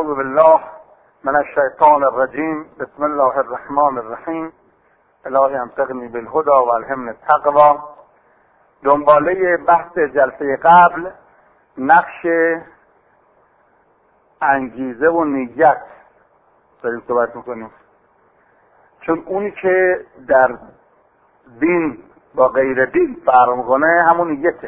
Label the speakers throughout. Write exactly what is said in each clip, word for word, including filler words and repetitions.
Speaker 1: اعوذ بالله من الشیطان الرجیم. بسم الله الرحمن الرحیم. الهی امسقنی بالهدى و الهمنی التقوی. دنباله بحث جلسه قبل نقش انگیزه و نیت داریم صحبت میکنیم، چون اونی که در دین با غیر دین فرق میکنه همون نیته.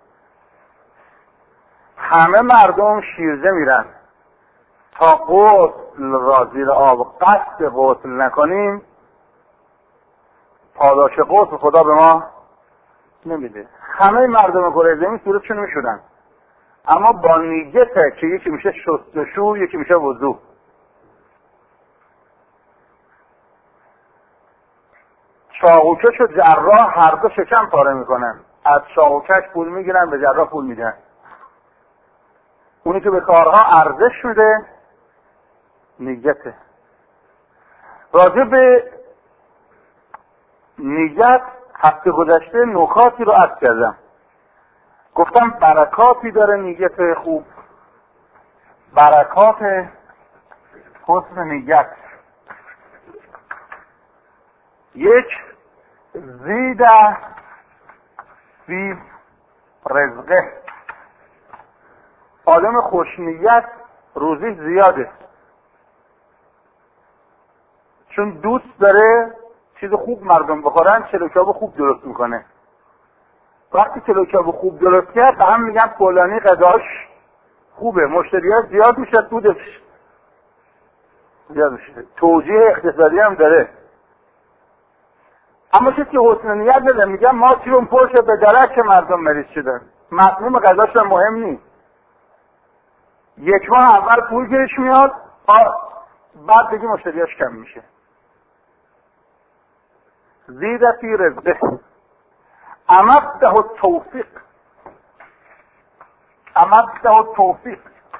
Speaker 1: همه مردم شیرجه میرن تا غسل را زیر آب قصد غسل نکنیم، پاداش غسل خدا به ما نمیده. همه مردم کره زمین صورتشون میشدن، اما با نیته که یکی میشه شستشو یکی میشه وضو. چاقوکش و جراح هر دو شکم پاره میکنن، از چاقوکش پول میگیرن به جراح پول میدن. اونی که به کارها ارزش میده نیته. راجع به نیت هفته گذشته نکاتی رو عرض کردم، گفتم برکاتی داره نیت خوب، برکات حسن نیت. یک، زیده فی رزقه، آدم خوشنیت روزی زیاده، چون دوست داره چیز خوب مردم بخورن، چلوکاب خوب درست میکنه. وقتی چلوکاب خوب درست کرد به هم میگن فلانی غذاش خوبه، مشتریات زیاد میشه، دودش زیاد میشه، توجیه اقتصادی هم داره. اما کسی که حسن نیت نداره میگن ما چیرون پرشه به درک که مردم مریض شدن، مفهوم غذاش هم مهم نیست. یک ماه اول پول گیرش میاد، بعد بگی مشتریاش کم میشه. زیده فی رزقه امده التوفیق، امده التوفیق.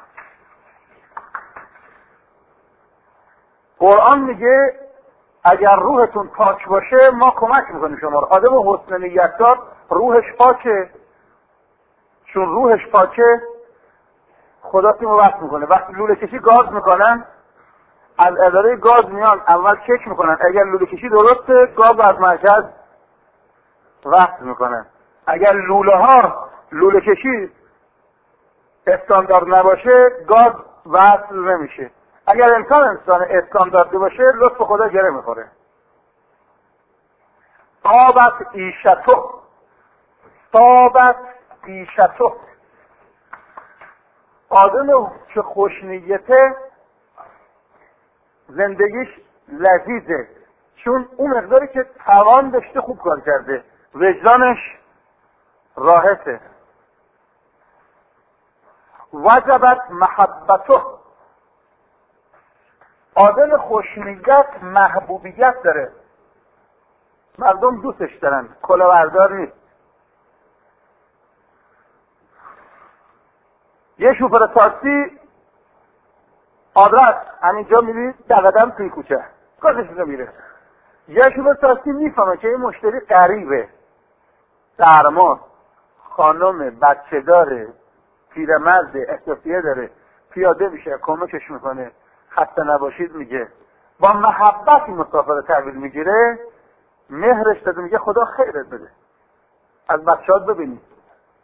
Speaker 1: قرآن میگه اگر روحتون پاک باشه ما کمک میکنیم شما رو. آدم حسن نیت دار روحش پاکه، چون روحش پاکه خدا تیمو وقت میکنه. وقتی لوله کشی گاز میکنن، از اداره گاز میان اول چک میکنن، اگر لوله کشی درسته گاز از مرکز وقت میکنن. اگر لوله ها لوله کشی استاندارد نباشه گاز وصل نمیشه. اگر امکان انسان استانداردی باشه لطف خدا گره میخوره. طابت عیشتو، طابت عیشتو. آدم که خوشنیته زندگیش لذیذه، چون اون مقداری که توان داشته خوب کار کرده، وجدانش راحته. وجبت محبتو، آدم خوشنیت محبوبیت داره، مردم دوستش دارن، کلاهبردار نیست. یه شوفر تاکسی آدرس همینجا میری دقدم توی کوچه کارش رو میره. یه شوفر تاکسی میفهمه که این مشتری غریبه، سرما، خانم، بچه داره، پیرمرد، احتیاطیه داره، پیاده میشه کمکش میکنه، خسته نباشید میگه، با محبت این مسافر تحویل میگیره، مهرش داده، میگه خدا خیرت بده. از بچه‌هات ببینید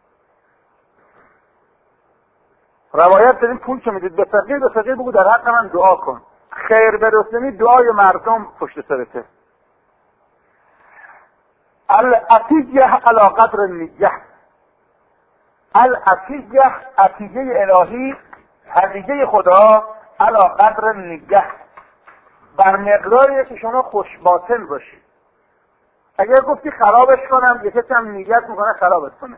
Speaker 1: روایت داریم پول که میدید به فقیر، به فقیر بگو در حق من دعا کن. خیر برسونی دعای مردم پشت سرته. العطیه علی قدر نیه، العطیه عطیه الهی، هدیه خدا علی قدر نیه، بر مقداری که شما خوش باطن باشی. اگر گفتی خرابش کنم، یکی کم نیت میکنه خرابش کنه.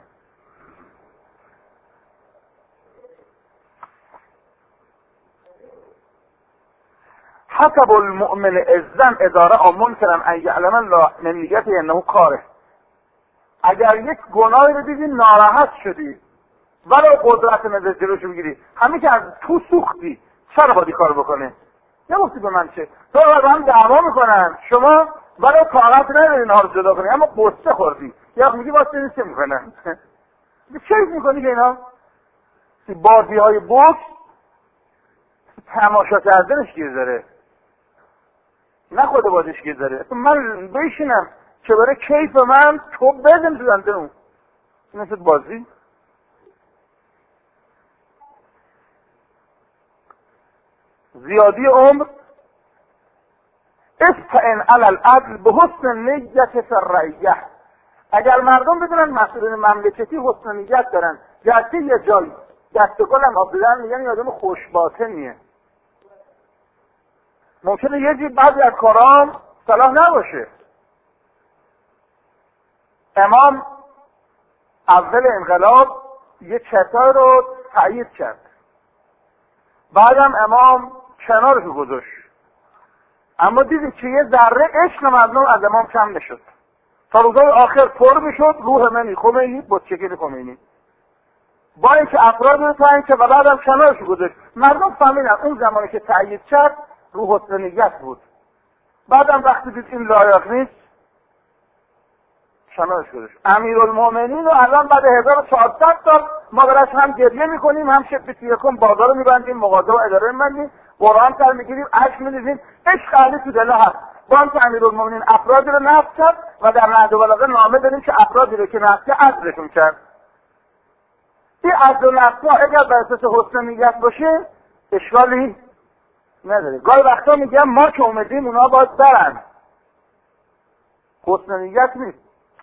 Speaker 1: حسب المؤمن اذن اذا رأى منکرا ان یعلم الله من نیته انه کاره. اگر یک گناهی رو دیدی ناراحت شدی، ولو قدرت نظر جلوش میگیری، همین که از تو سوختی، چرا باید کار بکنه؟ نگفتی به من چه؟ تو با هم دعوا میکنن، شما ولو طاقت نداری اینها رو جدا کنی، اما قصه خوردی، یا میگی واسه این چه میکنن؟ چه میکنی که اینا؟ بازی های بوکس تماشا کردنش گیر داره، نه خود بازیش گیر داره. من بشینم که برای کیف من تو بدم تو دنده اون، این مثل بازی. زیادی عمر استعن علی العدل به حسن نیت فی الرعیه. اگر مردم بدونن مسئولین مملکتی حسن نیت دارن، گرچه یه جایی دست گلم آب بدن میگن این آدم خوشباطنیه، ممکنه یه جی بعضی از کارام صلاح نباشه. امام اول انقلاب یه چتای رو تأیید کرد، بعدم امام کنارش گذاشت، اما دیدی که یه ذره عشق مردم از امام کم نشد، تا روزای آخر پر میشد روح منی خمینی بتشکل خمینی، با اینکه افراد رو تعیین کرد و بعدم کنارش گذاشت. مردم فهمیدن اون زمانی که تأیید کرد رو حسن نیت بود، بعدم وقتی دید این لایق نیست کنارش گذاشت. امیرالمومنین رو الان بعد هزار و چهارصد سال ما براش هم گریه میکنیم، هم شبتی یکم بازار رو میبندیم، مغازه و اداره میبندیم، قرآن سر میگیریم، عشق میریزیم، عشق علی تو دل هست. با اینکه امیرالمومنین افرادی رو نفت کرد و در نهج البلاغه نامه داریم که افرادی رو که نفت کرد عزلشون کرد. این عزل و نفت ها اگر بر اساس حسن نیت باشه اشکالی نداره. گاهی وقتا میگم ما که اومدیم اونا باید برن، حسن نیت نیست.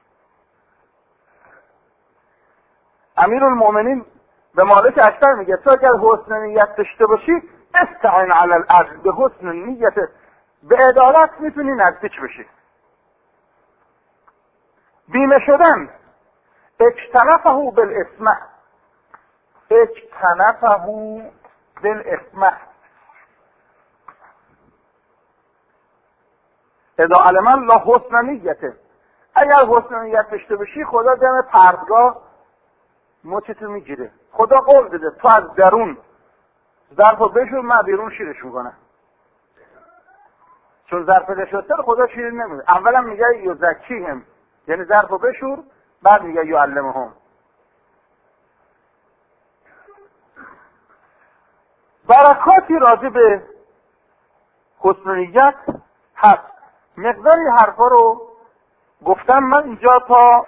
Speaker 1: امیرالمومنین به مالک اشتر میگه تو اگر حسن نیت داشته باشی استعین علی العدل به حسن نیت، به عدالت میتونی نزدیک بشی. بیمه شدن اجتنفه بالاسمه، اجتنفه بالاسمه اذا علم الله حسن نیته. اگر حسن نیت داشته باشی خدا دم پردگاه مچتو میگیره. خدا قول بده تو از درون ظرفو بشور من بیرون شیرش میکنم، چون ظرف دشتر خدا شیر نمیده. اولا میگه یزکیهم یعنی ظرفو بشور، بعد میگه یعلمهم. برکاتی راجع به حسن نیت هست. مقداری حرفا رو گفتم من اینجا تا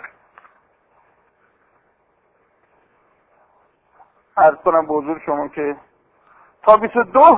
Speaker 1: عرض کنم به حضور شما که تا بیست و دو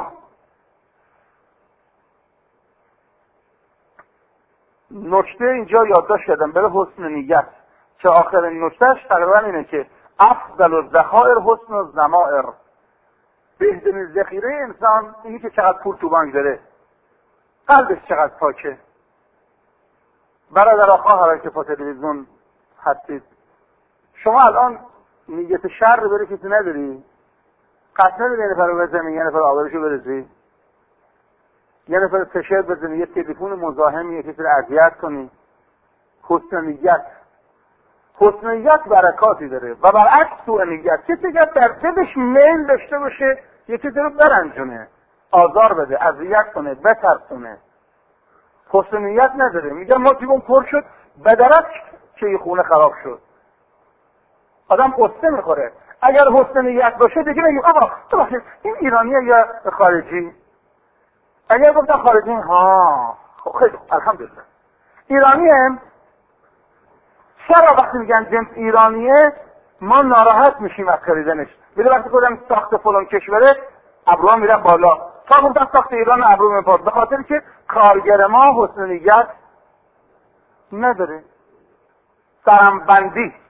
Speaker 1: نکته اینجا یادداشت کردم برای حسن نیت که آخرین نکتهش تقریبا اینه که افضل الذخائر حسن الضمائر. بهترین ذخیره انسان اینی که چقدر پول تو بانک داره، قلبش چقدر پاکه. برادر خواهران که پا تلویزیون هستید، شما الان نیت شر رو برای کسی نداری؟ قصد نداری یه نفر رو بزنی، یه نفر آبرشو برسی، یه نفر فشار بزنی، یه تلفن مزاحمی یه کسی رو اذیت کنی. حسن نیت، حسن نیت برکاتی داره و برعکس سوء نیت. کسی که در دلش میل داشته باشه یه کسی رو برنجونه، آزار بده، اذیت کنه، بترسونه، حسن نیت نداره. میگم ما تیمون پر شد بدرک که یه خونه خراب شد، آدم قصه میخوره. اگر حسن نیت باشه دیگه نگیم آقا تو باشه این ایرانیه یا خارجی. اگر گفتن خارجی ها خب خیلی الحمدلله ایرانیه، چرا وقتی میگن جنس ایرانیه ما ناراحت میشیم از خریدنش؟ میره وقتی کدام ساخت فلان کشوره ابروها میره بالا، تا گفتن ساخت ایران ابرو میره، به خاطر که کارگر ما حسن نیت نداره، سرمبندی.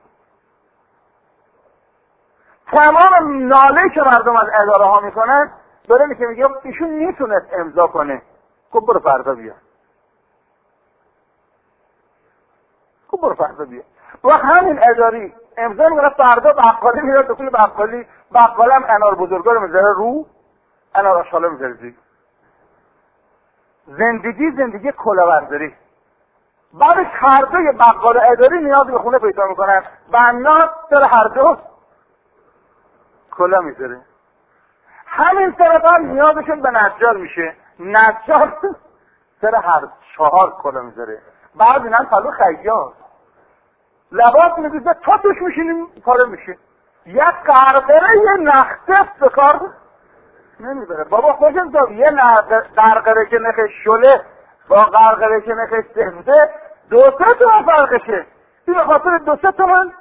Speaker 1: تمام ناله که مردم از اداره ها میکنن داره میگه میگه ایشون میتونست امضا کنه، خب برو فردا بیا، خب برو فردا بیا. و همین اداری امضا میکنه، فردا بقالی میره دکتر بقالی، بقالم انار بزرگا رو میذاره رو، انار آشغالا میذاره زیر. زندگی زندگی کلاهبرداری. بعدش هر دوی بقال اداری نیاز به خونه پیدا میکنن، بنا سر هر دو کلا میذاره. همین طرف هم نیازشون به نجار میشه، نجار سر هر چهار کلا میذاره. بعد اینم پلو خیاط لباس میدوزه تا توش میشینیم پاره میشه. یک قرقره یه نخته به کار نمیبره. بابا خوشم تو یه قرقره که نخش شله با قرقره که نخش سفته دو سه تومن فرقشه. این به خاطر دو سه تومن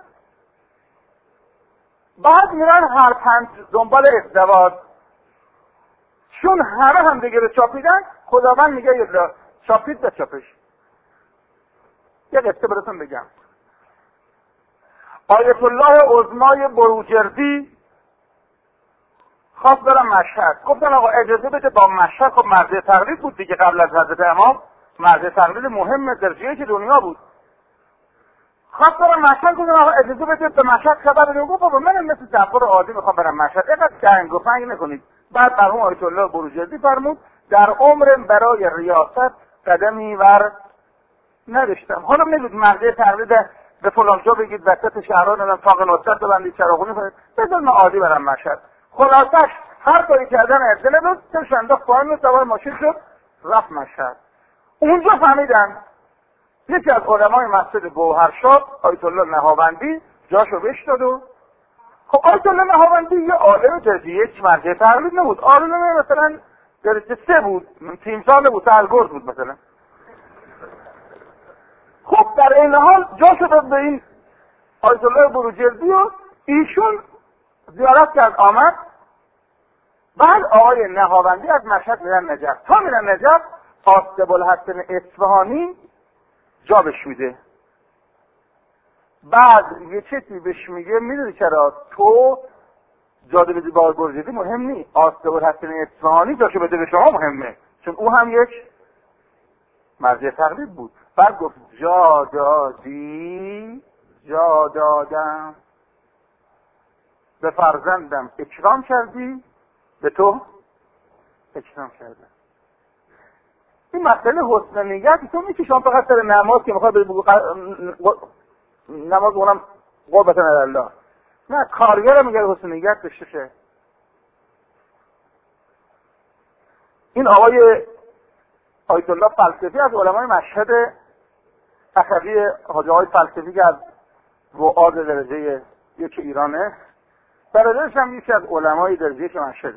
Speaker 1: بعد میرن هر پنج دنبال ازدواج. چون همه هم دیگه رو چاپیدن، خداوند میگه یه چاپید به چاپش. یه قصه براتون بگم. آیت الله عظمای بروجردی خواست برم مشهد. گفتن آقا اجازه بده با مشهد. خب مرز تقلید بود دیگه، قبل از حضرت امام مرز تقلید مهم درجه‌ای که دنیا بود. خواست برم مشهد. گفتن آقا اجازه بده به مشهد خبر بدید. گفت بابا منم مثل جعفر عادی میخوام برم مشهد، اینقدر جنگ و فنگ نکنید. بعد مرحوم آیت الله بروجردی فرمود در عمر برای ریاست قدمی ور نداشتم. حالا میگید مرز تقلید به فلان جا بگید وسط شهران الان طاق نصرت ببندید چراغونی کنید، بذار من عادی برم مشهد. خلاصش هر کاری کردن ارسله بود، سرش انداخت پایین و سوار ماشین شد رفت مشهد. اونجا فهمیدن یکی از علمای مسجد گوهرشاد آیت الله نهاوندی جاشو بهش داد. و خب آیت الله نهاوندی یه عالم درجه یک مرجع تقلید نبود، عالم مثلا درجه سه بود، تیمسار بود، سرگرد بود مثلا. خب در این حال جاشو داد به این آیت الله بروجردی و ایشون زیارت کرد آمد. بعد آقای نهاوندی از مشهد میرن نجف. تا میرن نجف آصف الحسن اصفهانی جا بهش میده. بعد یه چیزی بهش میگه میدونی چرا تو جاده بدی با بروجردی مهم نی، آصف الحسن اصفهانی جاشو بده به شما مهمه، چون او هم یک مرجع تقلید بود. بعد گفت جا دادی جا دادم، به فرزندم اکرام کردی به تو اکرام کردم. این مسئله حسن نیت تو میشه شما فقط سر نماز که میخواد بگو نماز اونم قربتن الله، نه کارگر میگه حسن نیت داشته شه. این آقای آیت الله فلسفی از علمای مشهد اخوی حاجی های فلسفی که از وعاد درجه یک ایرانه، برادرش هم یکی از علمای درجه که مشهد.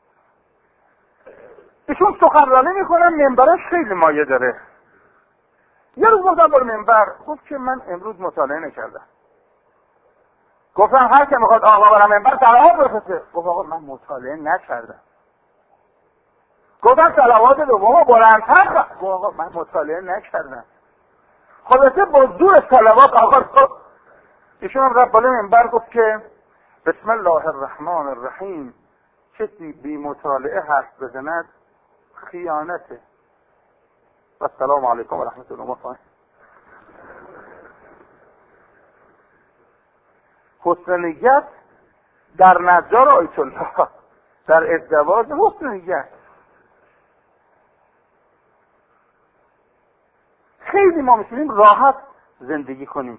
Speaker 1: ایشون سخنرانی میکنن، منبرش خیلی مایه داره. یه روز گفتم بر منبر، گفت که من امروز مطالعه نکردم. گفتم هر که میخواد آقا برم منبر صلوات بفرسته. گفت آقا من مطالعه نکردم. گفتم صلوات دوم بلندتر. گفت آقا من مطالعه نکردم. خلاصه با زور صلوات آقا ایشون هم رفت بالا منبر گفت که بسم الله الرحمن الرحیم، کسی بی مطالعه حرف بزند خیانته. و السلام علیکم و رحمت الله و برکاته. حسن نیت در نجار آیت الله، در ازدواج حسن نیت. خیلی ما میتونیم راحت زندگی کنیم.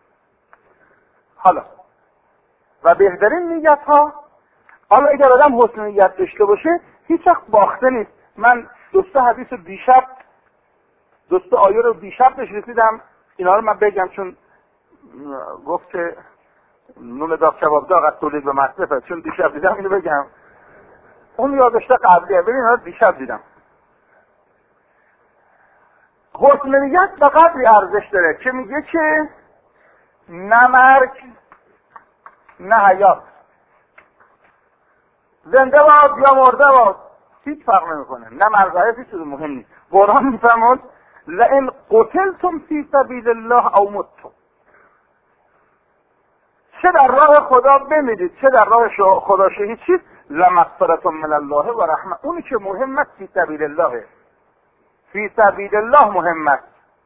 Speaker 1: حالا و بهترین نیت ها، حالا اگر آدم حسن نیت داشته باشه هیچ وقت باخته نیست. من دوسته حدیث رو دیشب دوسته آیه رو دیشب بهش رسیدم، اینا رو من بگم چون گفت که نون داغ کباب داغ از تولید به مصرفه، چون دیشب دیدم اینو بگم. اون یادداشت قبلیه، ببین اینا رو دیشب دیدم. حسن نیت به قدری ارزش داره که میگه که نه مرگ نه حیات، زنده باد یا مرده باد هیچ فرق نمیکنه، نه مرگ حیات هیچ چیز مهم نیست. قرآن میفرمود لئن قتلتم فی سبیل الله او متم، چه در راه خدا بمیرید چه در راه خدا شهید شید، لمغفرة من الله و رحمه. اونی که مهم است فی سبیل الله، فی سبیل الله مهم است.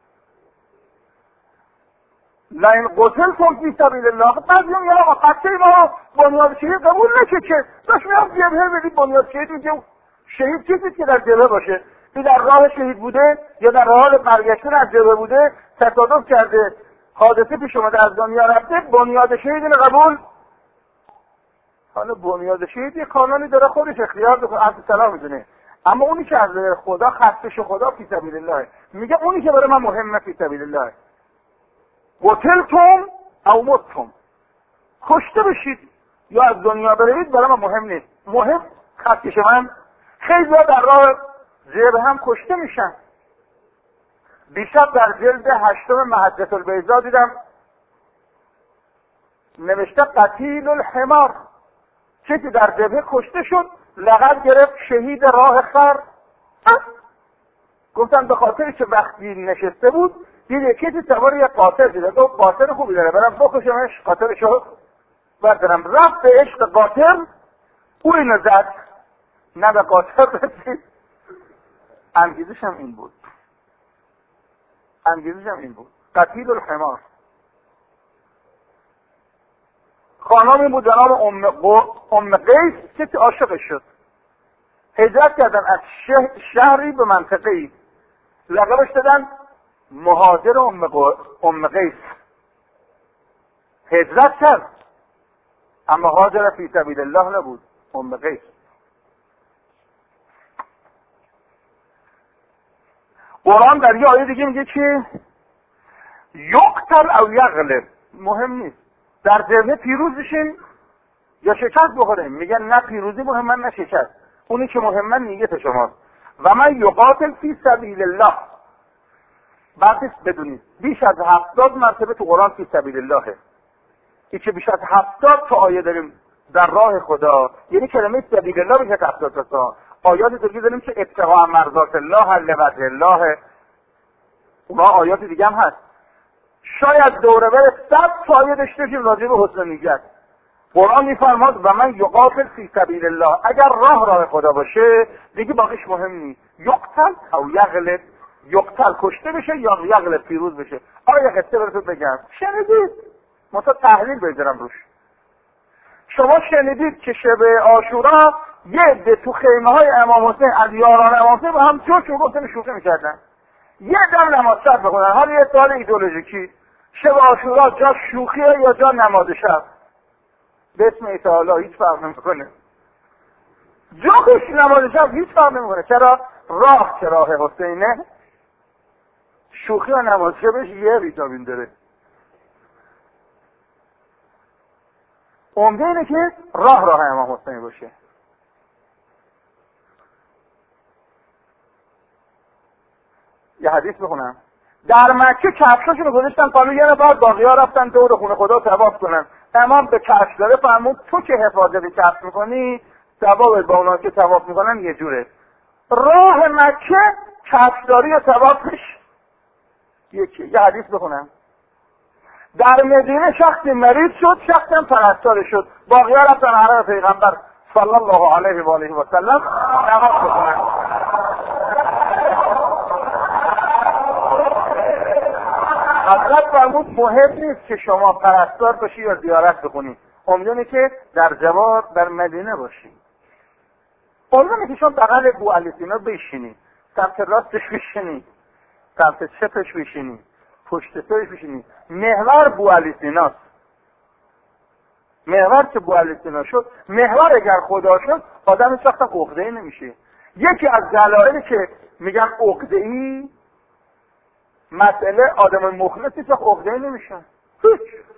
Speaker 1: لئن قتلتم فی سبیل الله، بعضی میگن آقا قطعی ما بنیاد شهید قبول نشه که داشت میام جبهه بدید بنیاد شهید میگه شهید چیزی که در جبهه باشه، این در راه شهید بوده یا در حال برگشتن از جبهه بوده، تصادف کرده حادثه پیش اومده از دنیا رفته، بنیاد شهید اینو قبول. حالا بنیاد شهید یه قانونی داره خودش اختیار داره، از سلام میدونه، اما اونی که از خدا خستش خدا فی سبیل الله، میگه اونی که برای من مهمه فی سبیل الله. قتلتم او متم، کشته بشید یا از دنیا بروید برای من مهم نیست. مهم خطکش من خیلی در راه جبهه هم کشته میشن. دیشب در جلد هشتم محجة البیضا دیدم نوشته قتیل الحمار، کسی در جبهه کشته شد لقب گرفت شهید راه خر. گفتم به خاطر که وقتی نشسته بود دید یک کسی سوار یک قاطر دیده، گفت قاطر خوبی داره برم بکشمش قاطرشو بردارم. رفت به عشق قاطر، او اینو زد، نه به قاطر رسید. انگیزش هم این بود، انگیزش هم این بود قتیل الحمار. خانمی بود به نام ام, ام قیس، کسی عاشقش شد، هجرت کردن از شهری به منطقه‌ای، لقبش دادن مهاجر ام, ام قیس. هجرت کرد اما هاجر فی سبیل الله نبود، ام قیس. قرآن در یه آیه دیگه میگه که یقتل او یغلب، مهم نیست در جبهه پیروز بشین یا شکست بخوریم. میگن نه پیروزی مهمه نه شکست، اونی که مهمه نیت شماست. و من یقاتل فی سبیل الله، بعدش بدونید بیش از هفتاد مرتبه تو قرآن فی سبیل اللهه. این که بیش از هفتاد تا آیه داریم در راه خدا، یعنی کلمه سبیل الله بیش از هفتاد تا آیات دیگه داریم که ابتغاء مرضات الله لوجه الله، اونها آیات دیگه هم هست. شاید دوره بر صد تا آیه داشته باشیم راجع به حسن نیت. قرآن میفرماد و من یقاتل فی سبیل الله، اگر راه راه خدا باشه دیگه باقیش مهم نیست. یقتل او یغلب، یقتل کشته بشه یا یغلب پیروز بشه. آیا قصه براتون بگم؟ شنیدید؟ مثلا تحلیل بذارم روش. شما شنیدید که شب عاشورا یه عده تو خیمه های امام حسین از یاران امام حسین با هم جوش گفتن شوخی میکردن، یه دم نماز شب بخونن. حالا یه سوال ایدئولوژیکی، شب عاشورا جا شوخیه یا جا نماز شب؟ به اسم تعالی هیچ فرق نمیکنه. جا خوش نماز شب هیچ فرق نمیکنه. چرا؟ راه که راه حسینه، شوخی و نماز شبش یه ویتامین داره. عمده اینه که راه راه امام حسین باشه. یه حدیث بخونم. در مکه کفشاشونو گذاشتن پالو، یه نفر باقی‌ها رفتن دور خونه خدا طواف کنن. امام به کفش داره فرمود تو که حفاظت کفش میکنی ثوابت با اونها که طواف میکنن یه جوره. راه مکه کفشداری و طوافش یکی. یه حدیث بخونم. در مدینه شخصی مریض شد، شخصی هم پرستار شد، باقی‌ها رفتن حرم پیغمبر صلی الله علیه و آله و سلم نماز بخونن. حضرت فرمود مهم نیست که شما پرستار باشی یا زیارت بکنی، امیدونه که در جوار در مدینه باشی. امیدونه که شما بغل بو علی سینا بشینی، سمت راستش بشینی، سمت چپش بشینی، پشت سرش بشینی. محور بو علی سیناست. محور که بو علی سینا شد، محور اگر خدا شد آدم هیچ وقت عقده‌ای نمیشه. یکی از دلایلی که میگن عقده‌ای مسئله آدم مخلصی که عقده‌ای نمیشن. هیچ.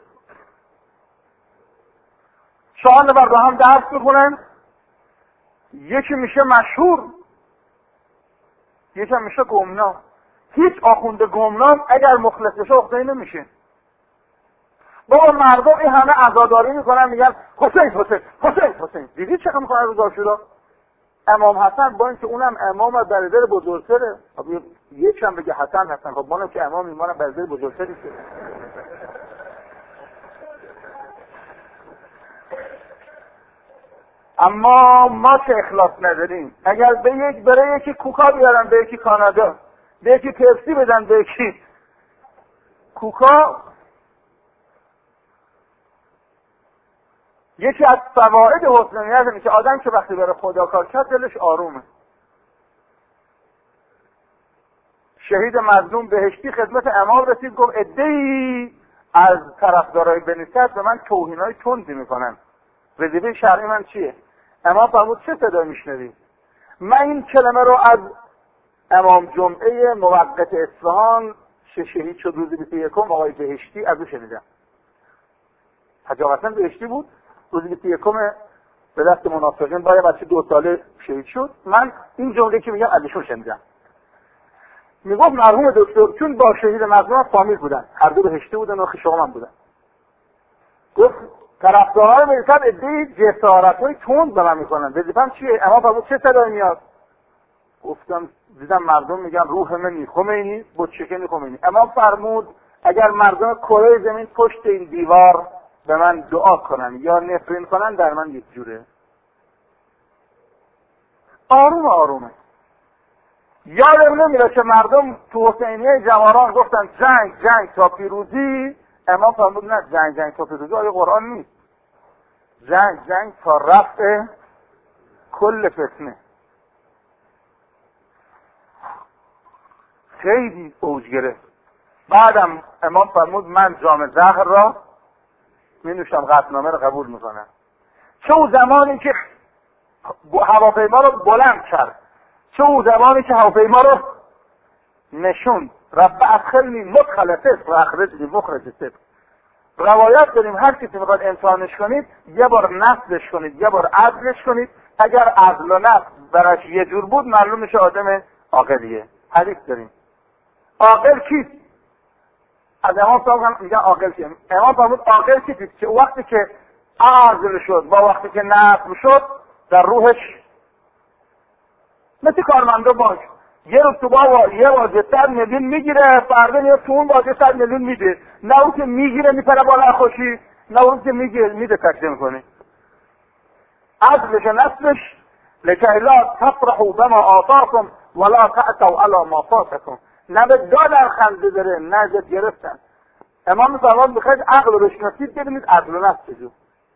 Speaker 1: چهار نفر با هم درس میخونن، یکی میشه مشهور، یکی میشه گمنام. هیچ آخوند گمنام اگر مخلص بشه عقده‌ای نمیشه. بابا مردم این همه عزاداری میکنن میگن حسین حسین حسین حسین. دیدی چقدر میکنن روز عاشورا؟ امام حسن با اینکه اونم امام از برادر بزرگتره، خب یکم بگه حسن حسن، خب منم که امام ایمانم برادر بزرگتری شده. اما ما که اخلاص نداریم، اگر به یک برای یکی کوکا بیارن، به یکی کانادا، به یکی پپسی بدن، به یکی کوکا، یکی از فواید حسن نیت اینه که آدم که وقتی بره خدا کار کرد دلش آرومه. شهید مظلوم بهشتی خدمت امام رسید، گفت عده‌ای از طرفدارای بنی‌صدر به من توهینای تندی میکنن، وظیفه شرعی من چیه؟ امام فرمود چه صدایی میشنوی؟ من این کلمه رو از امام جمعه موقت اصفهان که شهید شد روز بیست و یکم آقای بهشتی از او شنیدم. حاج آقا حسن بهشتی بود، روز بیست و یکم به دست منافقین با یه بچه دو ساله شهید شد. من این جمله که میگم ازشون شنیدم. میگفت مرحوم دکتر چون با شهید مظلوم فامیل بودن، هر دو بهشتی بودن و خویش آقا من بودن. گفت طرفداران میگفتن ادعی جسارت‌های تند به من میکنن. وظیفه‌م چیه؟ اما فرمود چه صدایی میاد؟ گفتم دیدم مردم میگن روح منی خمینی، بتشکنی خمینی. اما فرمود اگر مردم کره زمین پشت این دیوار به من دعا کنن یا نفرین کنن در من یک جوره. آروم آرومه. یادم نمیره که مردم تو حسینیه جوانان گفتن جنگ جنگ تا پیروزی. امام فرمود نه، جنگ جنگ تا پیروزی آیه قرآن نیست. جنگ جنگ تا رفع کل فتنه. خیلی اوج گرفت. بعدم امام فرمود من جام زهر را می نوشم، قطعنامه را قبول میکنم. چه او زمانی که هواپیما رو بلند کرد، چه او زمانی که هواپیما رو نشون رب ادخلنی مدخل صدق و اخرجنی مخرج صدق. روایت داریم هر کسی میخواد امتحانش کنید یه بار نصبش کنید یه بار عدلش کنید. اگر عدل و نصب براش یه جور بود معلوم میشه آدم عاقلیه. حدیث داریم. عاقل کیست؟ از امام صاحب میگن عاقل کیست؟ امام فرمود عاقل کیست که وقتی که عدل شد با وقتی که نصب شد در روحش مثل کارمنده باش. یه روز تو با یه واجه صد میلیون میگیره، فردا میاد تو اون واجه صد میلیون میده. نه اون که میگیره میپره بالا خوشی، نه اون که میگیره میده تکده میکنه. عدلش و نصبش لکه لا تفرحوا بما آتاکم ولا تعتوا علی ما فاتکم. نه به دادن خنده داره نه ازت گرفتن. امام فرمان بخواید عقل رو بشناسید ببینید عدل و نصب چجور.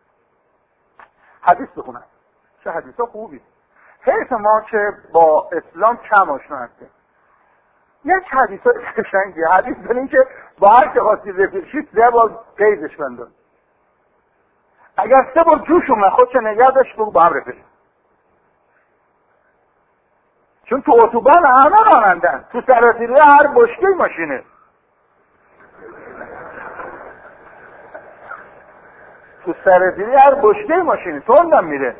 Speaker 1: حدیث بخونم. چه حدیثا خوبی. حیف ما که با اسلام کم آشنا هستیم. یک حدیث های قشنگی حدیث داریم که با هر که خواستی رفیقشید سه بار قیدش بندن. اگر سه بار جوش اومد خودش نگه داشت بگو با هم رفیقشید. چون تو اتوبان همه رانندن، تو سراسیری هر بشکه ماشینه. تو سراسیری هر بشکه ماشینه تندم میره.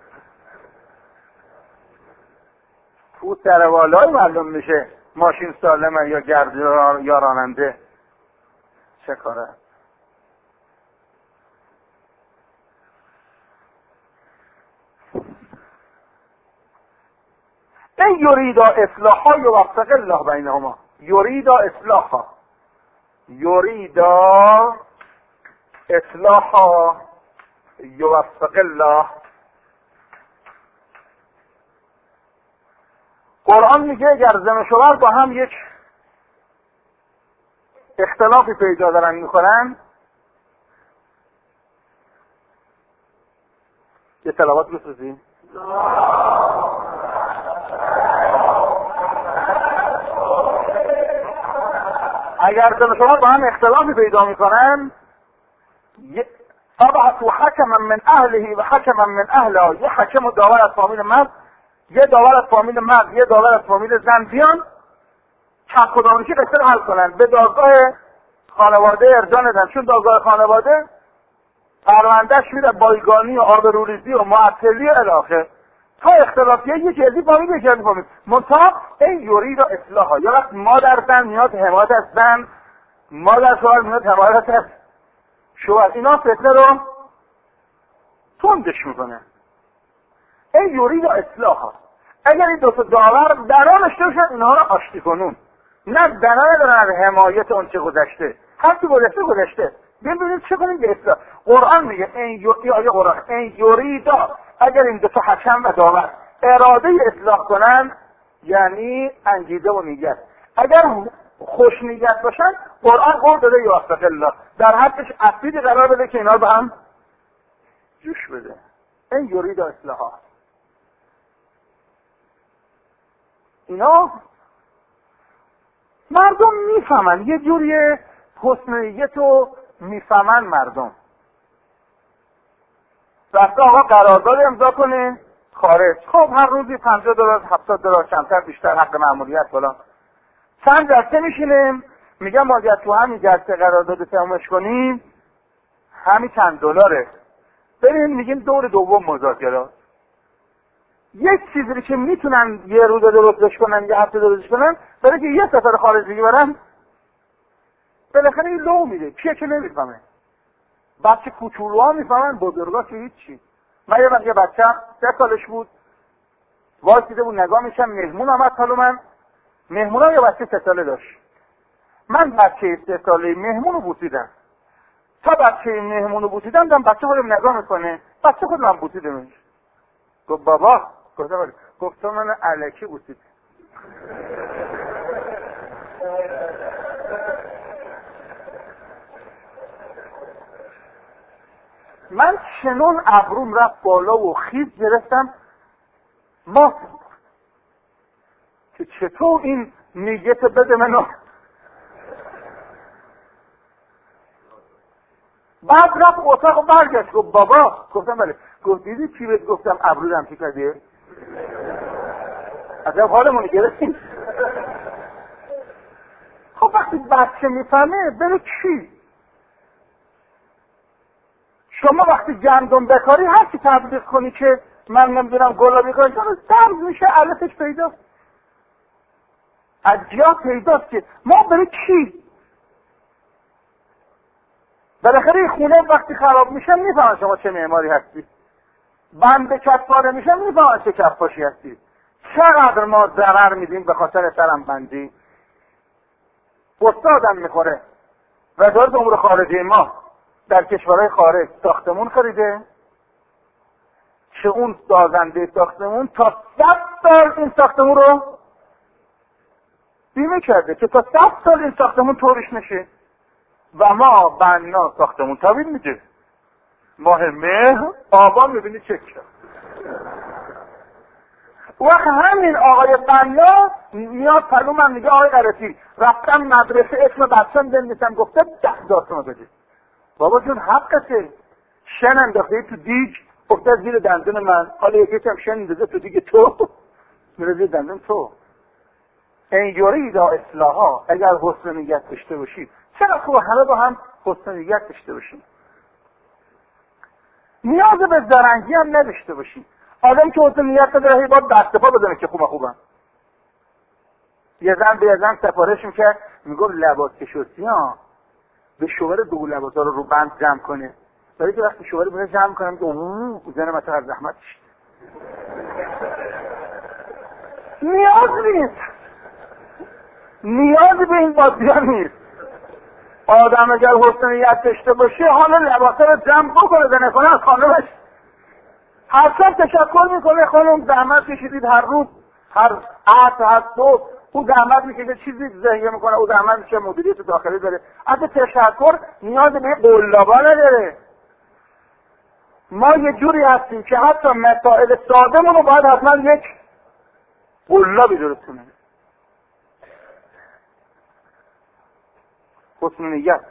Speaker 1: تو سروالای معلوم میشه ماشین سالمه یا گرد یا راننده. چه کاره؟ این یریدا اصلاحا یوفق الله بینهما. یریدا اصلاحا یریدا اصلاحا یوفق الله. قرآن میگه اگر زن و شوهر با هم یک اختلافی پیدا دارن میکنن، یه تلاوت بسازیم. اگر زن و شوهر با هم اختلافی پیدا میکنن، فبعثوا حکما من اهله و حکما من اهلها. یه حکم و داور از فامیل مرد، یه داور از فامیل مرد، یه داور از فامیل زن بیان چند کدامشی قصه حل کنن. به دادگاه خانواده ارجاع ندن، چون دادگاه خانواده پروندهش میره بایگانی و آبروریزی و معطلی و الاخر. تا اختلافیه یکی ازی فامیل یکی ازی فامیل منطقه این یورید و اصلاحا. یا وقت مادر زن میاد حمایت از زن، مادر شوهر میاد حمایت از شوهر، اینا فتنه رو تندش میکنه. این یورید و اصلاحا. اگر این دو تا داور دران اشته باشن اینها رو آشتی کنون، نه دنانه دارن حمایت اون چه گذشته، هم که گذشته گذشته. ببینید چه کنیم به اصلاح. قرآن میگه این یوری آیه قرآن این یوریدا، اگر این دو تا حکم و داور اراده اصلاح کنن یعنی انگیزه و نیت. اگر خوش نیت باشن قرآن قول داده یوفق الله، در حدش اصلی قرار بده که اینا به هم جوش بده. این یوریدا اصلاحا. اینا مردم میفهمن، یه جوری حسنیتو میفهمن مردم. رفته آقا قرارداد امضا کنه خارج، خب هر روزی پنجاه دلار هفتاد دلار کمتر بیشتر حق مأموریت فلان. چند جلسه میشینیم میگم ما اگر تو همین جلسه قرارداد تمامش کنیم همین چند دلاره، بریم میگیم دور دوم مذاکرات. یک چیزی که میتونن یه روز درستش کنن یه هفته درستش کنن، برای که یه سفر خارجی برن بالاخره این لو میده. کیه که نمیفهمه؟ بچه کوچولوها میفهمن، بزرگا که هیچی. من یه وقت یه بچه سه سالش بود، وایسیده بود نگاه میشم، مهمون آمد حالا من مهمونم یه بچه سه ساله داشت. من بچه سه ساله مهمون رو بوسیدم. تا بچه مهمون رو بوسیدم دم بچه خودم نگاه میکنه، بچه خودم بوسیدمش. گفت بابا، گفتم گفت تو من الکی بوسید. من چنون ابروم رفت بالا و خیز گرفتم ما که چطور این نیت بده منو. بعد رفت اتاق و برگشت گفت بابا، گفتم بله. گفت دیدی چی بهت گفتم ابرودم چی کردی؟ اصلا حالمونو گرفتیم. خب وقتی بچه میفهمه بره چی؟ شما وقتی گندم بکاری هر کی تبلیغ کنی که من نمیدونم گلابی کنی چون سبز میشه علفش پیداست، از جا پیداست که ما بره چی؟ بالاخره خونه وقتی خراب میشه میفهمن شما چه معماری هستی. بند کفاره میشه میفهمن چه کفاشی هستی. چقدر ما ضرر میدیم به خاطر سرم بندی. استادم میخوره وزارت امور خارجه ما در کشورهای خارج ساختمون خریده که اون سازنده ساختمون تا صد سال این ساختمون رو بیمه کرده که تا صد سال این ساختمون طورش نشه و ما بنا ساختمون تحویل میده. ماه مهر آبان میبینی چک کرد. وقت همین آقای بنا میاد پلو من میگه آقای قرطی رفتم مدرسه اسم بچم بنویسم، گفته ده داتونو بده. بابا جون حقته، شن انداخته تو دیگ افتاد زیر دندون من، حالا یکیچم شن اندازه تو دیگ تو میره زیر دندون تو. این یوری دا اصلاحا اگر حسن نیت داشته باشید چرا خوب همه با هم حسن نیت داشته باشید، نیاز به زرنگی هم نداشته باشید. آدم که حسن نیت نداره باید دست پا بدونه که خوبه خوبم. یه زن به یه زن سفارش میکرد میگفت لباس کشوسی ها به شوهر دو لباس ها رو رو بند جمع کنه، برای که وقتی شوهر بونه جمع کنم که اوه زن مثلا از زحمتش نیاز نیست، نیازی به این بازیان نیست. آدم اگر حسن نیت داشته باشه حالا لباسا رو جمع بکنه زنه کنه از خانمش هر شب تشکر میکنه خانم زحمت کشیدید هر روز هر عصر هر صبح او زحمت میکشه چیزی ذهیه میکنه، او زحمت میشه مدیریت داخلی داره. از تشکر نیاز به قلابا نداره. ما یه جوری هستیم که حتی مسائل ساده‌مون رو باید حتما یک قلابی درست کنه. حسن نیت.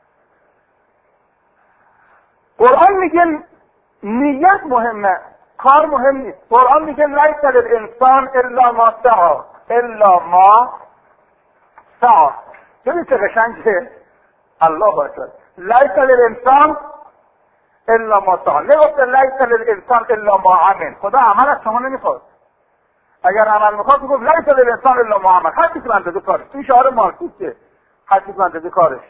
Speaker 1: قرآن میگه نیت مهمه، کار مهم نیست. قرآن میگه لیس للانسان الا ما سعی الا ما سعی. ببین چه قشنگه. الله اکبر. لیس للانسان الا ما سعی. نگفته لیس للانسان الا ما عمل. خدا عمل از شما نمیخواد. اگر عمل میخواد میگفت لیس للانسان الا ما عمل. هر چیزی منطقه کارش. این شعار مارکسیسته. هر چیزی منطقه کارش.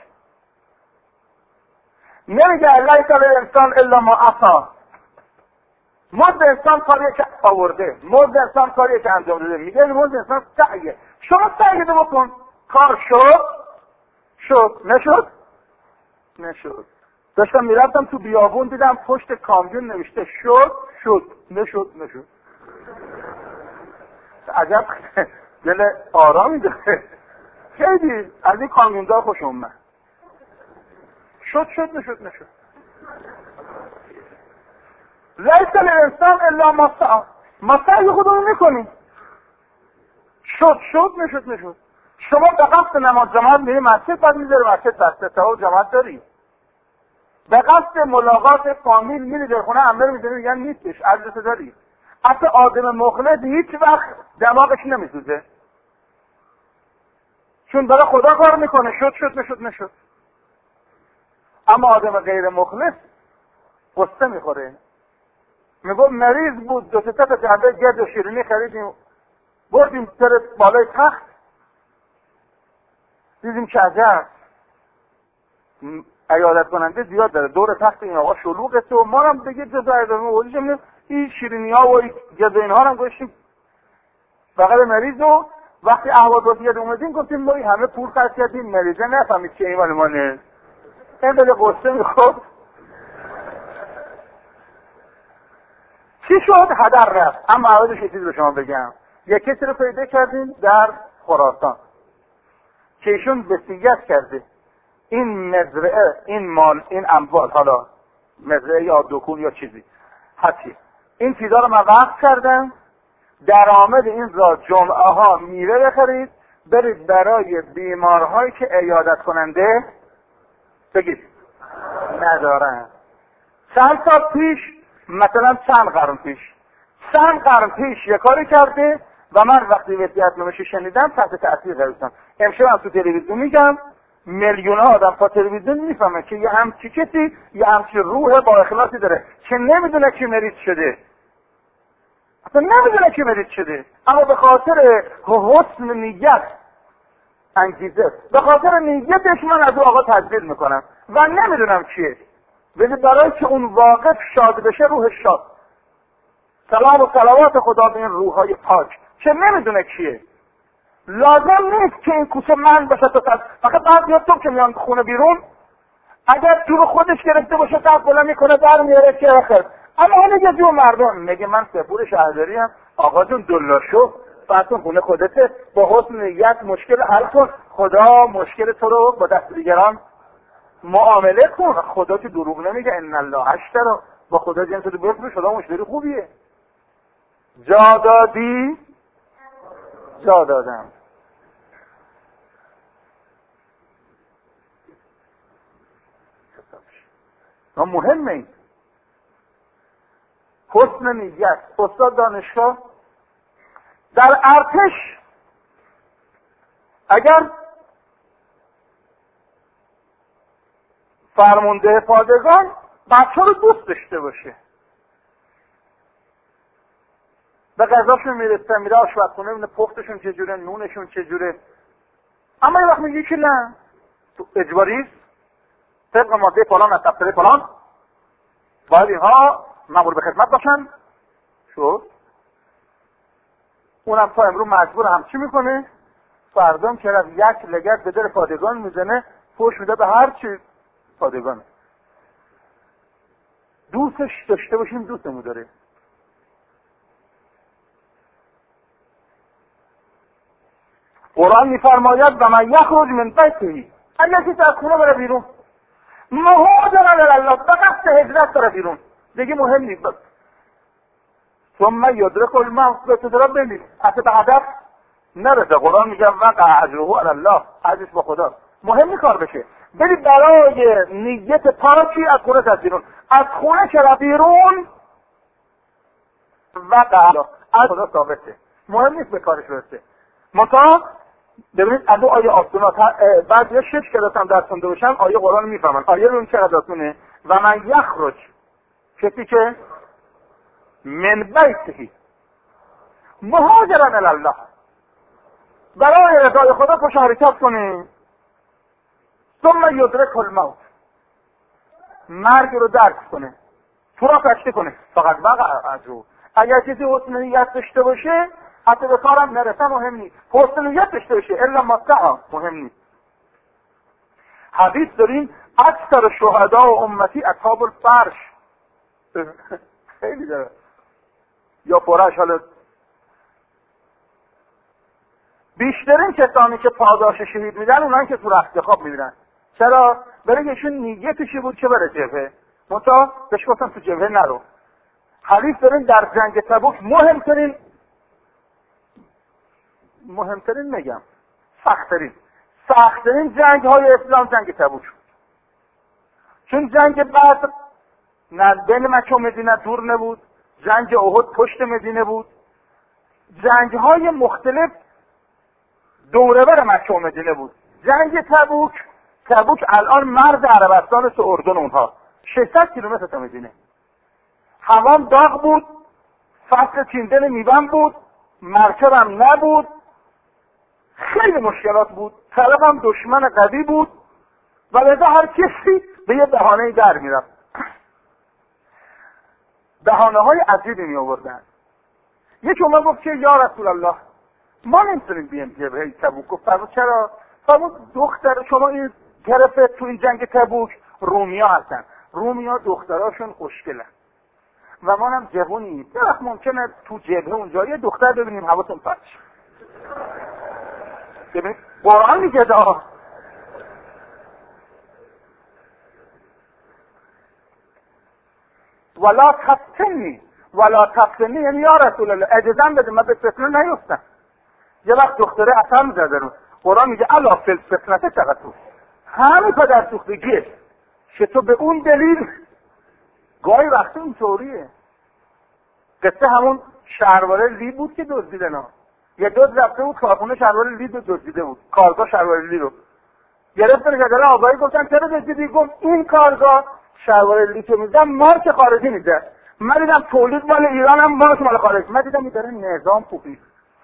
Speaker 1: نمیگه لیس للانسان الا ما عصا. مرد انسان کاریه که آورده، مرد انسان کاریه که انجام داده. میگه مرد انسان سعیه. شما سعی رو بکن. کار شد شد نشد نشد. داشتم میرفتم تو بیابون دیدم پشت کامیون نوشته شد شد نشد نشد. عجب دل آرامی داره. خیلی از این کامیوندار خوش اومد. شد شد نشد نشد. لیس للانسان الا ما سعی. ما سعی خودمون میکنیم. شد شد نشد نشد. شما به قصد نماز جماعت میری مسجد، بعد میذاری مسجد بسته تا جماعت داری. به قصد ملاقات فامیل میری در خونه عمه رو میذاری میگن نیستش، عجزت داری. اصلا آدم مخلص هیچ وقت دماغش نمیسوزه، چون برای خدا کار میکنه. شد شد نشد نشد. اما آدم غیر مخلص قصه میخوره. میگو مریض بود، دو سه تا جعبه گرد و شیرینی خریدیم بردیم سر بالای تخت، دیدیم که عجب عیادت کننده زیاد داره، دور تخت این آقا شلوغه و ما هم دیگه جزا ادامه بودیم این شیرینی ها و این جزا اینها هم گوشیم بغل مریض. و وقتی احوال رفیت اومدیم گفتیم ما این همه پول خرج کردیم مریضه نفهمید که این مال ما نیست. این بله قصه میخورد. چی شد؟ هدر رفت. اما اولش یه چیز به شما بگم، یک کسی رو پیدا کردیم در خراسان که ایشون وصیت کرده این مزرعه، این مال، این اموال، حالا مزرعه یا دکون یا چیزی حتی این چیزا رو من وقف کردم، درآمد این را جمعه ها میوه بخرید برید برای بیمارهایی که عیادت کننده بگید ندارن. چند سال پیش، مثلا چند قرن پیش چند قرن پیش یک کاری کرده و من وقتی وصیت نامه‌شو شنیدم تحت تاثیر قرار گرفتم. امشب هم تو تلویزیون میگم، میلیون ها آدم با تلویزیون میفهمه که یه همچی کسی یه همچی روح با اخلاصی داره که نمیدونه کی مریض شده، اصلا نمیدونه کی مریض شده، اما به خاطر حسن نیت انگیزه، به خاطر نیتش من از او آقا تجدید میکنم و نمیدونم کیه، ولی برای که اون واقف شاد بشه روحش شاد. سلام و صلوات خدا به این روحهای پاک که نمیدونه کیه. لازم نیست که این کوچه من باشه تا تد... فقط بعد میاد تو که میان خونه بیرون اگر تو خودش گرفته باشه قد بلند میکنه در میاره که آخر. اما اون یه جو مردم میگه من سپور شهرداری هم آقا جون دلار شو فقط خونه خودته، با حسن نیت مشکل حل کن، خدا مشکل تو رو با دست دیگران معامله کن. خدا که دروغ نمیگه، ان الله اشتری، با خدا جنس رو بفروش، خدا مشتری خوبیه. جا دادی جا دادم. مهمه این حسن نیت. استاد دانشگاه در ارتش اگر فرمانده پادگان بچه رو دوست داشته باشه، به غذاشون میرسه، میره آشپزخونه میبینه پختشون چجوره، نونشون چجوره، اما یه وقت میگه که نه تو اجباریست طبق ماده فلان از دفتر فلان باید اینها مأمور به خدمت باشن. شد اونم تا امروز مجبور همچی میکنه، فردام که رفت یک لگد به در پادگان میزنه، فوش میده به هر چی پادگان. دوستش داشته باشیم دوستمون داره. قرآن میفرماید و من یخرج من بیته، اگر کسی از خونه بره بیرون مهاجرا الی الله، فقط هجرت بره بیرون دیگه مهم نیست، بس ثم یدرک الموت، به تو را ببین اصلا به هدف نرسه. قرآن میگه وقع اجره علی الله، عزیز با خدا، مهم کار بشه. بری برای نیت پاکی از خونه از بیرون، از خونه چرا بیرون وقع الله از خدا ثابته، مهم نیست به کارش برسه. منتها ببینید از آیه آسونات بعد یه شش کلاسم درس خونده باشم آیه قرآن میفهمن. آیه رو این چقدر آسونه. و من یخرج، کسی که من بیته مهاجرا الی الله، برای رضای خدا پشت حرکت کنه، ثم یدرک الموت، مرگ رو درک کنه، تو را کشته کنه، فقط وقع اجره. اگر کسی حسن نیت داشته باشه حتی به کارم نرسه مهم نیست، حسن نیت داشته باشه الا ما سعی مهم نیست. حدیث داریم اکثر شهدا و امتی اصحاب الفرش خیلی داره یا فرش، حالا بیشترین کسانی که پاداش شهید میدن اونان که تو رخت خواب میبینن. چرا؟ برای ایشون نیتشی بود که بره جبهه، منتها بهش گفتم تو جبهه نرو. حدیث داریم در جنگ تبوک مهمترین مهمترین میگم سختترین سختترین جنگ های اسلام جنگ تبوک، چون جنگ بدر نه بین مکه و مدینه دور نبود، جنگ احد پشت مدینه بود، جنگ های مختلف دوره بر مکه و مدینه بود. جنگ تبوک تبوک الان مرز عربستان تو اردن اونها، ششصد کیلومتر تا مدینه. هوام داغ بود، فصل چیندن میوه‌ام بود، مرکبم نبود، خیلی مشکلات بود، طرفم دشمن قوی بود و لذا هر کسی به یه بهانه‌ای در میرفت. بهانه‌های عجیبی می آوردن. یکی اومد گفت که یا رسول الله ما نمیتونیم بیایم جبهه تبوک. گفتم چرا؟ فرمود دختر شما این گرفته تو این جنگ تبوک رومیا هستن، رومیا دختراشون خوشگلن و ما هم جوونیم، یه وقت ممکنه تو جبهه اونجا یه دختر ببینیم حواسون پرت شه. ببین قرآن میگه دا ولا تفتنی ولا تفتنی، یعنی یا رسول الله اجازه بده من به فتنه نیفتم. یه وقت دختره اثر میزده رو قرآن میگه الا فی الفتنه سقطوا، همه پدر سوختگیه که تو به اون دلیل گاهی وقتی اینطوریه. قصه همون شهرواره لی بود که دزدیدن ها، یه دزد رفته بود کارخونه شهرواره لی رو دزدیده بود، کارگاه شهرواره لی رو گرفتن جدال آقایی گفتن چرا دزدیدی؟ گفت این کارگاه شهرواره لی که میدم مارک خارجی میده، من دیدم تولید مال ایران هم مارک مال خارج، من دیدم میداره نظام خوبی.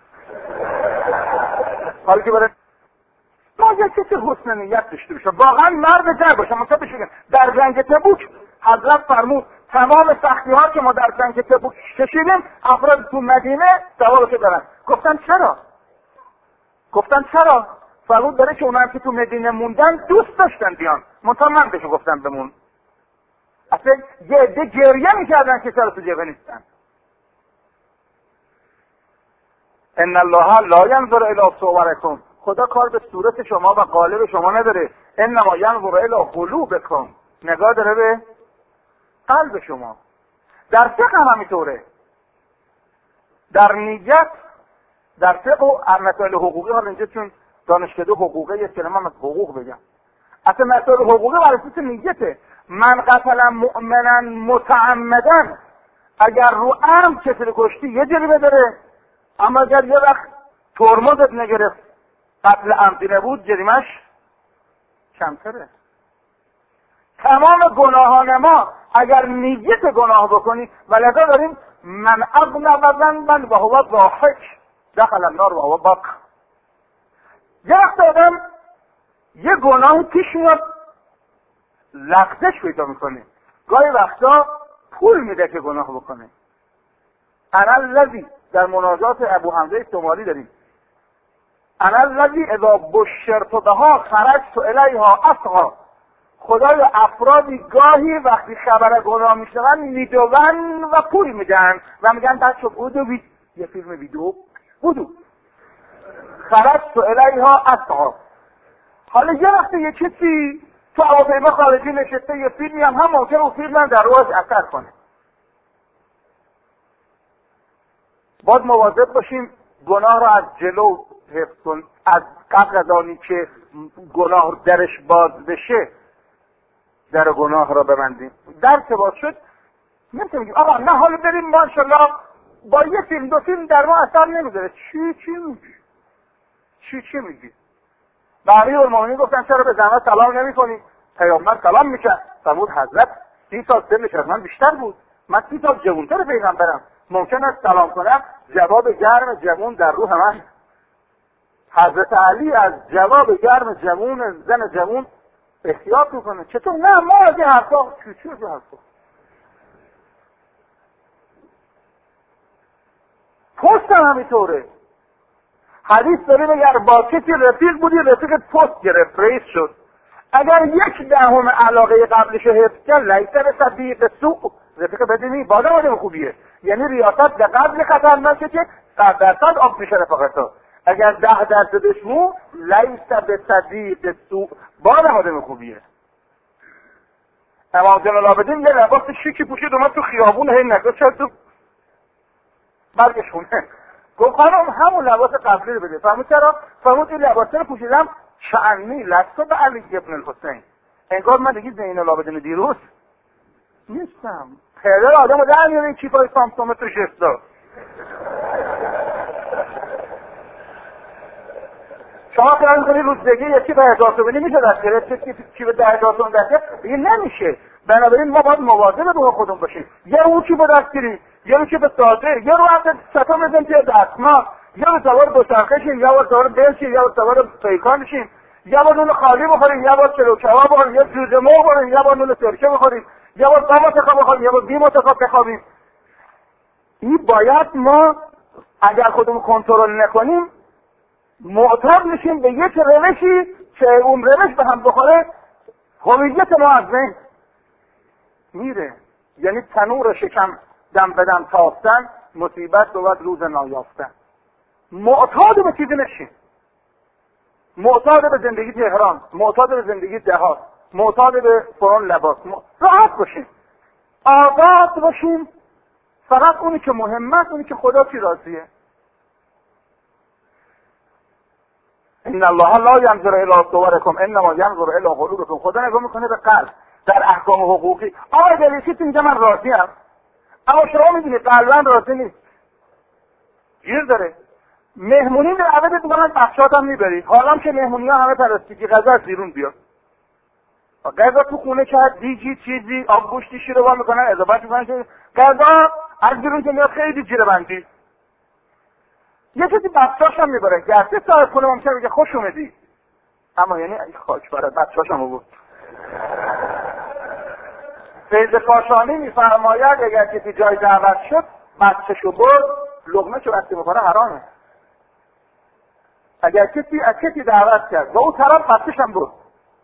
Speaker 1: حالا که برای ما یه کسی حسن نیت داشته باشه، واقعا مرد جنگ باشه. مثلا بشین در جنگ تبوک حضرت فرمود تمام سختی ها که ما در جنگ تبوک کشیدیم افراد تو مدینه ثوابشو دارن. گفتن چرا؟ گفتن چرا؟ فرمود داره که اونایی که تو مدینه موندن دوست داشتن بیان، منتها من بهشون گفتم بمون. اصلا یه عده گریه میکردن که چرا تو جبهه نیستن. ان الله لا ينظر الى صوركم، خدا کار به صورت شما و قالب شما نداره. انما ينظر الى قلوبكم، نگاه داره به قلب شما. در فقه هم همینطوره، در نیت، در فقه و مسائل حقوقی. حالا اینجا چون دانشکده حقوقه یه کلمه از حقوق بگم، اصلا مسائل حقوقی بر اساس نیته. من قتل مؤمنا متعمدا، اگر رو عمد کسی رو کشتی یه جریمه داره، اما اگر یه وقت ترمزت نگرفت قتل عمدی نبود جریمش کمتره. تمام گناهان ما اگر نیت گناه بکنی، ولذا داریم من اغنى ذنبا و هو ضاحک دخل النار و هو باق. یه وقت آدم یه گناه پیش میاد لغزش پیدا میکنه، گاهی وقتا پول میده که گناه بکنه. انا الذی در مناجات ابو حمزه سومالی داریم انا الذی اذا بشرت بها خرجت الیها اسعی. خدای افرادی گاهی وقتی خبر گناه میشنون میدون و پول میدن و میگن بچه بودو بید یه فیلم ویدیو بودو خرجت الیها اسعی. حالا یه وقتی یه کسی تو هواپیما خارجی نشسته یه فیلمی هم هم ممکنه اون فیلم هم در روش اثر کنه. باید مواظب باشیم گناه را از جلو حفظ کن، از قبل از آنی که گناه درش باز بشه در گناه را ببندیم. در که باز شد نمیتونیم بگیم آقا نه حالا بریم ماشاءالله با یه فیلم دو فیلم در ما اثر نمیذاره. چی چی میگی؟ چی چی میگی؟ بقیه المؤمنین گفتن چرا به زحمت سلام نمی کنی؟ پیامبر سلام میکرد. فرمود حضرت سی سال سنش از من بیشتر بود، من سی سال جوانتر پیغمبرم، ممکن است سلام کنم جواب گرم جوان در روح من. حضرت علی از جواب گرم جوان زن جوان احتیاط میکنه. چطور؟ نه ما از این حرفا چی چی از این حرفا پست هم همینطوره. حدیث داریم اگر با کسی رفیق بودی رفیقت پست گرفت رئیس شد، اگر یک دهم علاقه قبلش حفظ کرد لیس بصدیق سوء، رفیق بدونی بالا آدم خوبیه، یعنی ریاست به قبل خطرناکه که صد درصد آب میشه رفاقتا. اگر ده درصدش مو لیس بصدیق سوء، بالا آدم خوبیه. امام جلال العابدین یه لباس شیکی پوشید اومد تو خیابون هی نگاه کرد تو برگش خونه، گفت خانم همون لباس قبلی رو بده. فهمید چرا؟ فهمید این لباس رو پوشیدم شعنی لسته به علی ابن الحسین، انگار من دیگه زین العابدین دیروز نیستم. خیلی آدم رو در میاره این کیفای سامسومه تو شستا. شما خیلی میکنی روزدگی یکی به هزار تومنی میشه دست گرفت، کسی کیف ده هزار تومن دست گرفت دیگه نمیشه. بنابراین ما باید مواظب روح خودمون باشیم. یه رو که به دستگیری، یه رو که به ساده، یه رو حتی ستا بزنیم توی دستمال، یا به سوار دوچرخه شیم، یا به سوار بل شیم، یا به سوار پیکان شیم، یا با نون خالی بخوریم، یا با چلو کباب بخوریم، یا جوجه مرغ بخوریم، یا با نون سرکه بخوریم، یا با با متخا بخوریم، یا با بی متخا بخوابیم. این باید ما اگر خودمون کنترل نکنیم معتاد میشیم به یک روشی که اون روش به هم بخوره هویت ما از بین میره. یعنی تنور شکم دم بدم تافتن، مصیبت بود روز نایافتن. معتاد به چیزی نشیم، معتاد به زندگی تهران، معتاد به زندگی دهات، معتاد به فرون لباس، راحت باشیم، آزاد باشیم. فقط اونی که مهمه اونی که خدا کی راضیه. ان الله لا ينظر الى صوركم انما ينظر الى قلوبكم. خدا نگاه میکنه به قلب. در احکام حقوقی آقا دلیشیت میگه من راضی ام، اما شما میدونی قلبا راضی نیست، گیر داره. مهمونی به عوض میگن بچه‌هاتم میبری، حالا که مهمونی ها همه پلاستیکی، غذا از بیرون بیاد. غذا تو خونه که دیجی چیزی آب گوشتی شیره میکنن اضافه میکنن که غذا از بیرون که میاد خیلی جیره بندی. یه چیزی بچه‌هاش هم میبره، گرچه صاحب خونه ممکنه بگه خوش اومدی، اما یعنی خاک برای بچه‌هاش هم بود. فیض کاشانی میفرماید اگر کسی جای دعوت شد بچه‌شو برد، لقمه که وقتی میخوره حرامه. اگر کسی از کسی دعوت کرد و اون طرف بچه‌ش هم برد،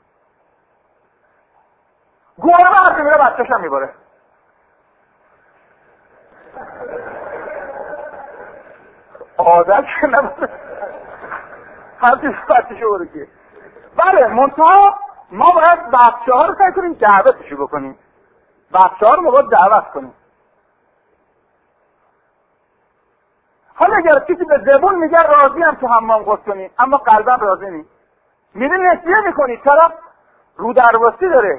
Speaker 1: گوهر هرکی میره بچه‌ش هم میبره. عادت که نبوده هرکی بچه‌شو برد که بله. منتها ما باید بچه ها رو سعی کنیم دعوتشو بکنیم، بچه ها رو ما باید دعوت کنیم. حالا اگر کسی به زبون میگه راضی هم که حمام غسل کنی اما قلبم راضی نیست، میری نسیه میکنی، طرف رو درواسی داره،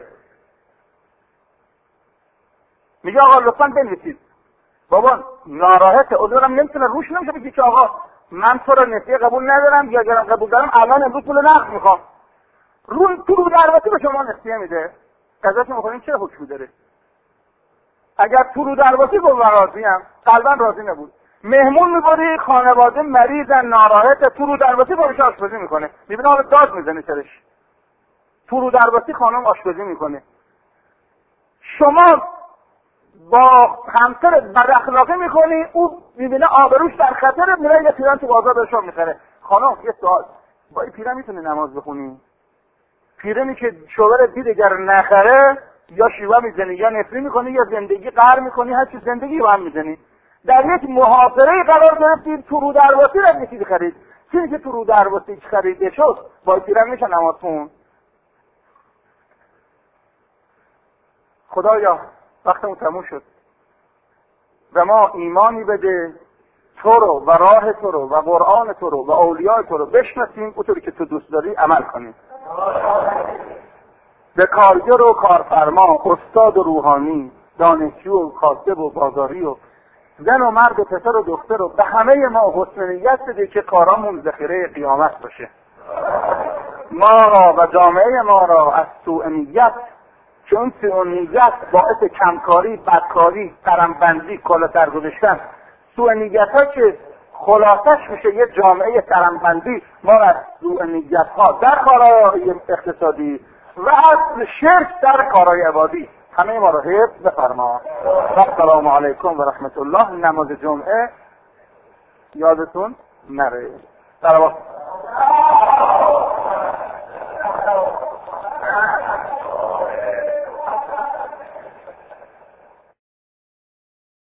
Speaker 1: میگه آقا لطفاً بنویسید، بابا ناراحته، اونم نمیتونه روش نمیشه بگی که آقا من تو رو نسیه قبول ندارم یا اگرم قبول دارم الان امروز پول نقد میخوام. رو تو رو درواسی به شما نسیه میده، قضا که میخورین چه حکمی داره؟ اگر تو رو درواسی گفت راضی ام، قلبا راضی نبود. مهمون میبری خانواده مریضن ناراحته، تو رو درواسی باش آشپزی میکنه، میبینه حالا داد میزنه سرش، تو رو درواسی خانم آشپزی میکنه. شما با همسر بد اخلاقی میکنی، او میبینه آبروش در خطره، میره یه پیرن تو بازار بهش میخره. خانم یه سوال، با این پیرن میتونی نماز بخونی؟ پیرنی که شوهر دیگر نخره یا شیوا میزنی یا نفری میکنی یا زندگی قهر میکنی، هر چی زندگی رو هم میزنی. در یک محاصره قرار گرفتید، تو رو درواسی رو میتونی خرید. چیزی که تو رو درواسی خریده شد با پیرن میشه نماز خون. خدایا وقتمون تموم شد و ما ایمانی بده تو رو و راه تو رو و قرآن تو رو و اولیاء تو رو بشناسیم، اونطوری که تو دوست داری عمل کنیم. به کارگر و کارفرما، استاد و روحانی، دانشجو و کاسب و بازاری و زن و مرد و پسر و دختر و به همه ما حسن نیت بده که کارامون ذخیره قیامت باشه. ما را و جامعه ما را از سوء نیت، چون سوء نیت باعث کمکاری، بدکاری، ترمبندی، کلا سرگذشتن، سوء نیت ها که خلاصش میشه یه جامعه ترمبندی، ما از سوء نیت ها در کارهای اقتصادی و از شرک در کارهای عبادی همه ما رو حفظ بفرما. و السلام علیکم و رحمت الله. نماز جمعه یادتون نره.